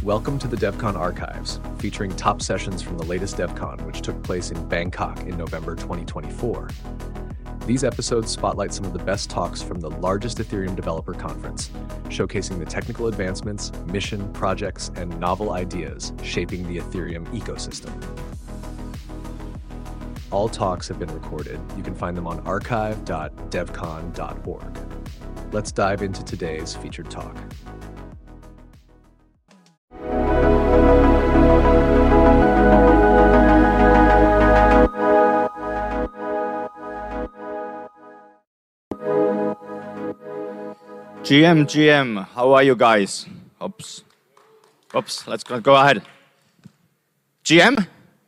Welcome to the DevCon Archives, featuring top sessions from the latest DevCon, which took place in Bangkok in November 2024. These episodes spotlight some of the best talks from the largest Ethereum developer conference, showcasing the technical advancements, mission, projects, and novel ideas shaping the Ethereum ecosystem. All talks have been recorded. You can find them on archive.devcon.org. Let's dive into today's featured talk. GM, how are you guys? Oops, let's go ahead. GM?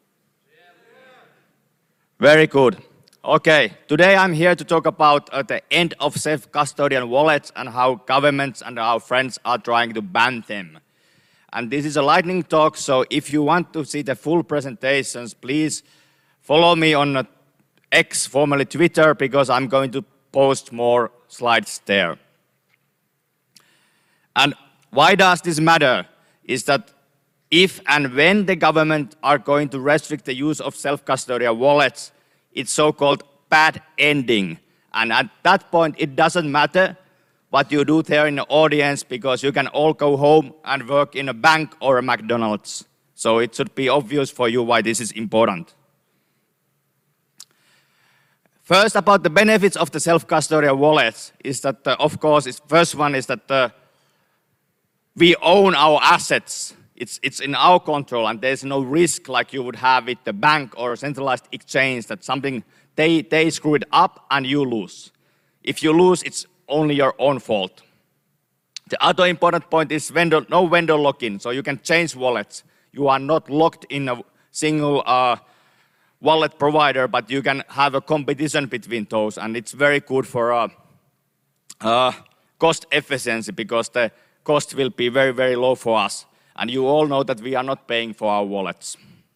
Very good. Okay, today I'm here to talk about the end of self-custodial wallets and how governments and our friends are trying to ban them. And this is a lightning talk, so if you want to see the full presentations, please follow me on X, formerly Twitter, because I'm going to post more slides there. And why does this matter? Is that if and when the government are going to restrict the use of self-custodial wallets, it's so-called bad ending. And at that point, it doesn't matter what you do there in the audience, because you can all go home and work in a bank or a McDonald's. So it should be obvious for you why this is important. First, about the benefits of the self-custodial wallets is that, of course, first one is that we own our assets. It's in our control, and there's no risk like you would have with the bank or a centralized exchange that something, they screw it up and you lose. If you lose, it's only your own fault. The other important point is no vendor lock-in, so you can change wallets. You are not locked in a single wallet provider, but you can have a competition between those, and it's very good for cost efficiency, because the cost will be very, very low for us. And you all know that we are not paying for our wallets.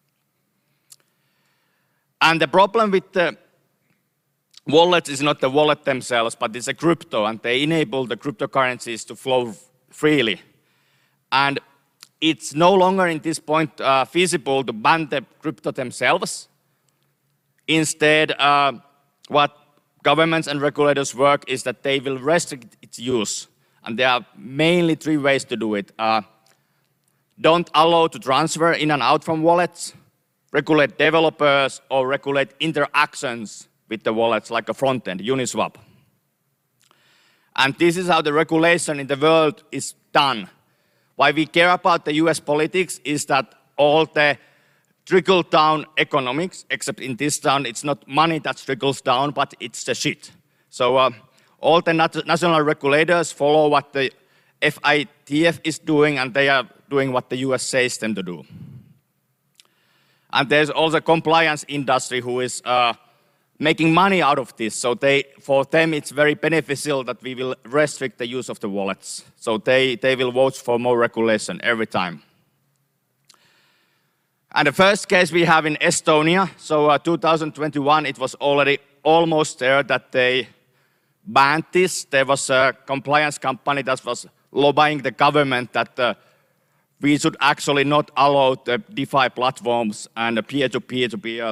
And the problem with the wallets is not the wallet themselves, but it's a crypto, and they enable the cryptocurrencies to flow freely. And it's no longer in this point feasible to ban the crypto themselves. Instead, what governments and regulators work is that they will restrict its use. And there are mainly three ways to do it. Don't allow to transfer in and out from wallets, regulate developers, or regulate interactions with the wallets like a front end, Uniswap. And this is how the regulation in the world is done. Why we care about the US politics is that all the trickle-down economics, except in this town, it's not money that trickles down, but it's the shit. So all the national regulators follow what the FATF is doing, and they are doing what the US says them to do. And there's also a compliance industry who is making money out of this. So for them, it's very beneficial that we will restrict the use of the wallets. So they will vote for more regulation every time. And the first case we have in Estonia. So 2021, it was already almost there that they banned this. There was a compliance company that was lobbying the government that we should actually not allow the DeFi platforms and the peer-to-peer to be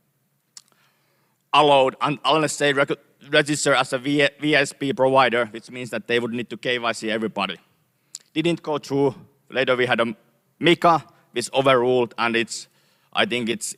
allowed unless they register as a VSP provider, which means that they would need to KYC everybody. Didn't go through. Later we had a MiCA, which overruled, and I think it's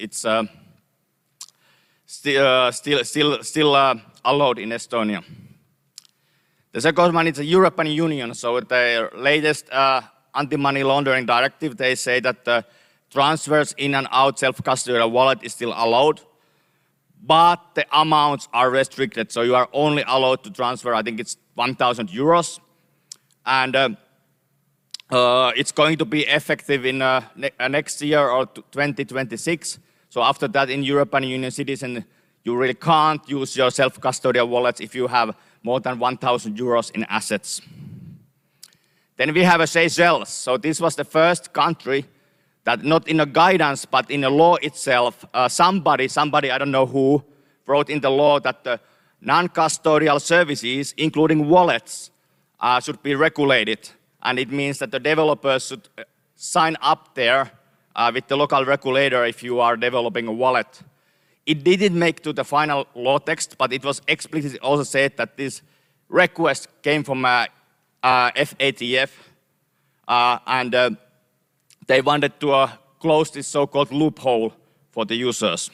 still allowed in Estonia. The second one is the European Union. So the latest anti-money laundering directive, they say that the transfers in and out self-custodial wallet is still allowed, but the amounts are restricted. So you are only allowed to transfer, I think it's 1,000 euros. And it's going to be effective in next year or 2026. So after that, in European Union citizen, you really can't use your self-custodial wallets if you have more than 1,000 euros in assets. Then we have Seychelles. So this was the first country that, not in a guidance, but in a law itself, somebody, I don't know who, wrote in the law that the non-custodial services, including wallets, should be regulated. And it means that the developers should sign up there with the local regulator if you are developing a wallet. It didn't make to the final law text, but it was explicitly also said that this request came from FATF, and they wanted to close this so-called loophole for the users.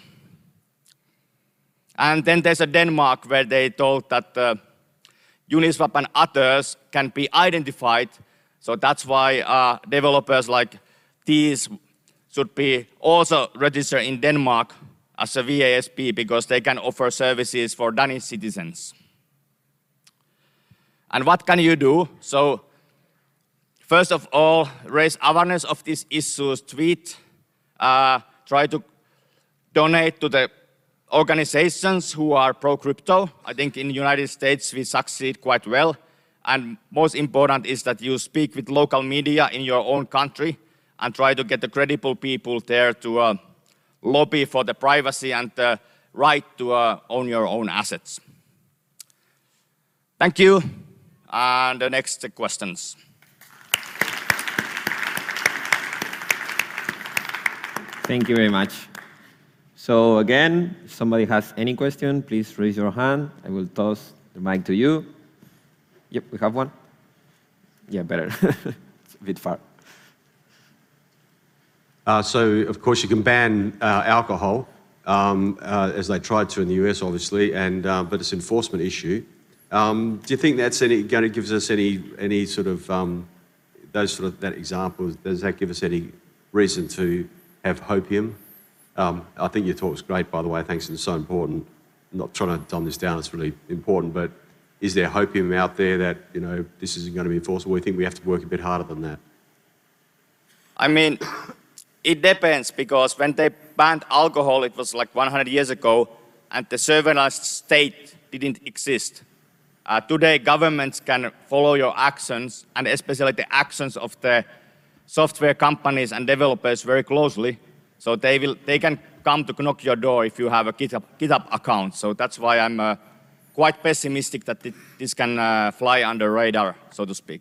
And then there's a Denmark where they told that Uniswap and others can be identified, so that's why developers like these should be also registered in Denmark as a VASP because they can offer services for Danish citizens. And what can you do? So, first of all, raise awareness of these issues, tweet, try to donate to the organizations who are pro-crypto. I think in the United States we succeed quite well. And most important is that you speak with local media in your own country and try to get the credible people there to lobby for the privacy and the right to own your own assets. Thank you. And the next questions. Thank you very much. So again, if somebody has any question, please raise your hand. I will toss the mic to you. Yep, we have one. Yeah, better. It's a bit far. So, of course, you can ban alcohol, as they tried to in the US, obviously, but it's an enforcement issue. Do you think that's going to give us any sort of that example? Does that give us any reason to have hopium? I think your talk was great, by the way. Thanks, it's so important. I'm not trying to dumb this down; it's really important. But is there hopium out there that this isn't going to be enforceable? We think we have to work a bit harder than that. I mean, it depends because when they banned alcohol, it was like 100 years ago, and the surveillance state didn't exist. Today, governments can follow your actions, and especially the actions of the software companies and developers very closely. So they can come to knock your door if you have a GitHub account. So that's why I'm quite pessimistic that this can fly under radar, so to speak.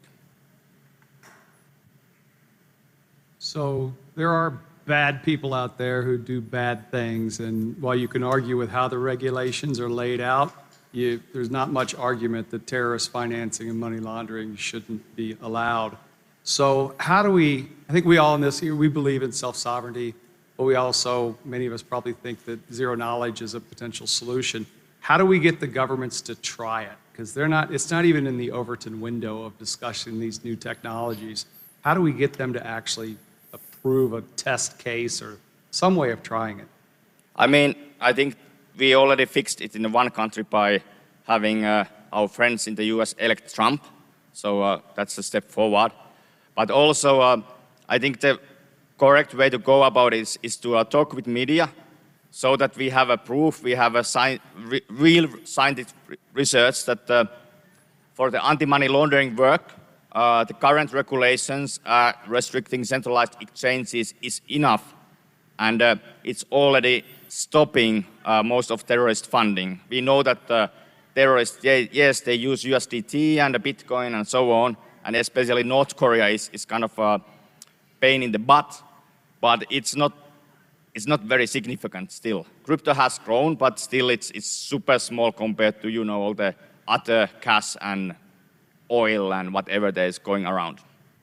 So there are bad people out there who do bad things, and while you can argue with how the regulations are laid out, there's not much argument that terrorist financing and money laundering shouldn't be allowed. So how do I think we all in this here, we believe in self-sovereignty, but we also, many of us probably think that zero knowledge is a potential solution. How do we get the governments to try it? Because it's not even in the Overton window of discussing these new technologies. How do we get them to actually approve a test case or some way of trying it? I mean, I think we already fixed it in one country by having our friends in the US elect Trump. So that's a step forward. But also, I think the correct way to go about it is to talk with media so that we have a proof, we have a real scientific research that for the anti-money laundering work, the current regulations restricting centralized exchanges is enough. And it's already stopping most of terrorist funding. We know that terrorists, yes, they use USDT and Bitcoin and so on, and especially North Korea is kind of a pain in the butt, but it's not very significant still. Crypto has grown, but still it's super small compared to all the other cash and oil and whatever there is going around.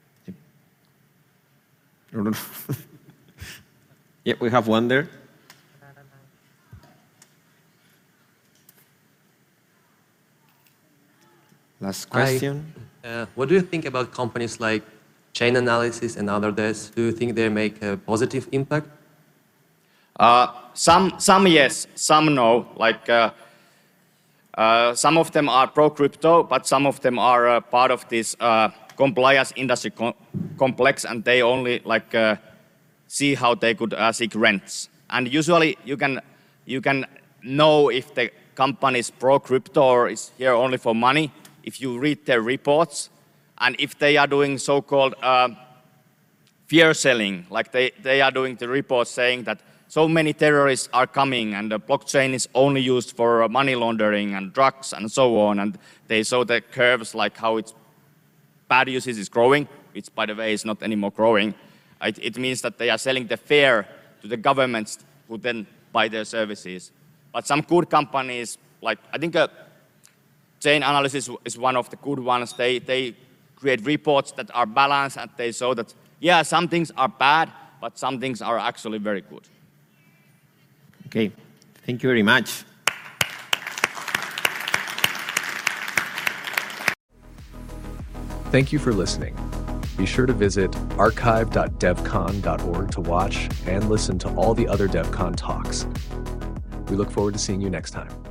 Yeah, we have one there. Last question. What do you think about companies like Chainalysis and others? Do you think they make a positive impact? Some yes, some no. Like some of them are pro-crypto, but some of them are part of this compliance industry complex, and they only see how they could seek rents. And usually you can know if the company is pro-crypto or is here only for money if you read their reports, and if they are doing so-called fear selling, like they are doing the reports saying that so many terrorists are coming and the blockchain is only used for money laundering and drugs and so on, and they show the curves like how its bad usage is growing, which by the way is not anymore growing. It means that they are selling the fare to the governments who then buy their services. But some good companies, like I think Chain Analysis is one of the good ones. They create reports that are balanced and they show that, yeah, some things are bad, but some things are actually very good. Okay, thank you very much. Thank you for listening. Be sure to visit archive.devcon.org to watch and listen to all the other DevCon talks. We look forward to seeing you next time.